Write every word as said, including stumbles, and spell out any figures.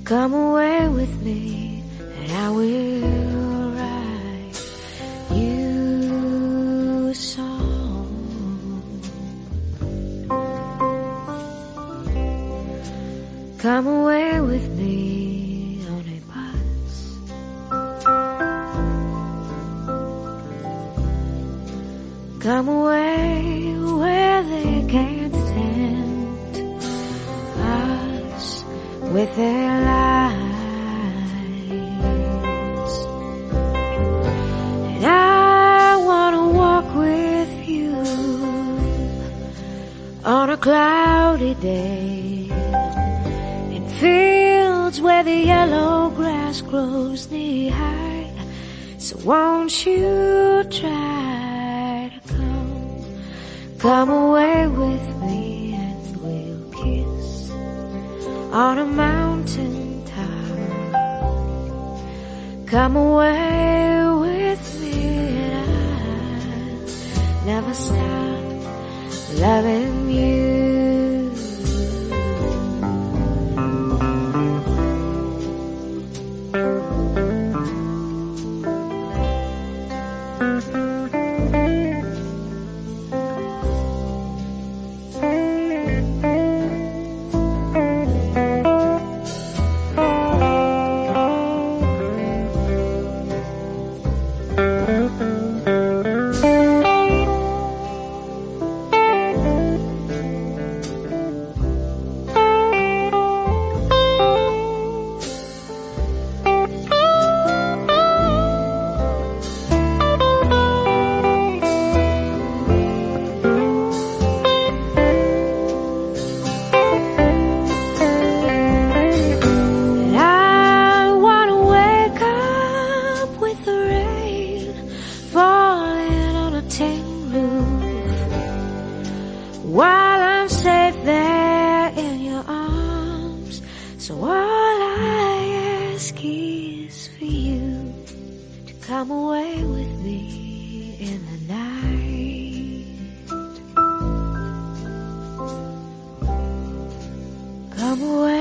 Come away with me and I will write you a song. Come away with me on a bus. Come away where they can't tempt us with their lies. And I wanna walk with you on a cloudy day in fields where the yellow grass grows knee high. So won't you try to come, come away with me and we'll kiss on a mountain top. Come away with me and I'll never stop loving you. While I'm safe there in your arms, so all I ask is for you to come away with me in the night. Come away.